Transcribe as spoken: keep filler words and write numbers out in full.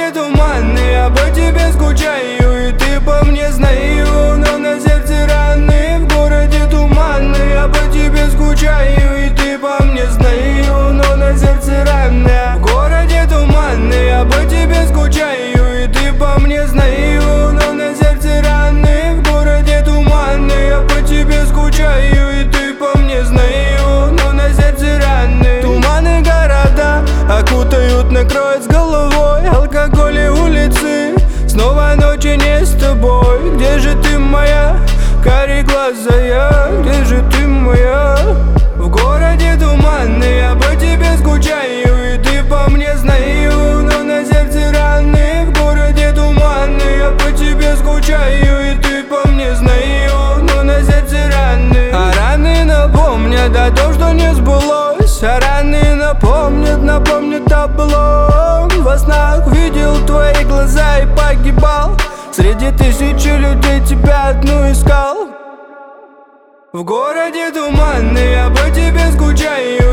городе туманный, я по тебе скучаю, и ты по мне знаю, но на сердце раны. В городе туманный, я по тебе скучаю, и ты по мне знаю, но на сердце раны. В городе туманный, я по тебе скучаю, и ты по мне знаю, но на сердце раны. В городе туманный, я по тебе скучаю, и ты по мне знаю, но на сердце раны. Туманы города окутают, накроют с головой. Алкоголь и улицы, снова ночи не с тобой. Где же ты, моя кареглазая, где же ты, моя? В городе туманный, я по тебе скучаю, и ты по мне знаю, но на сердце раны. В городе туманный, я по тебе скучаю, и ты по мне знаю, но на сердце раны. А раны напомнят о том, что не сбылось, а раны напомнят, напомнят о былом. Во снах видел твои глаза и погибал, среди тысячи людей тебя одну искал. В городе туманный, я по тебе скучаю,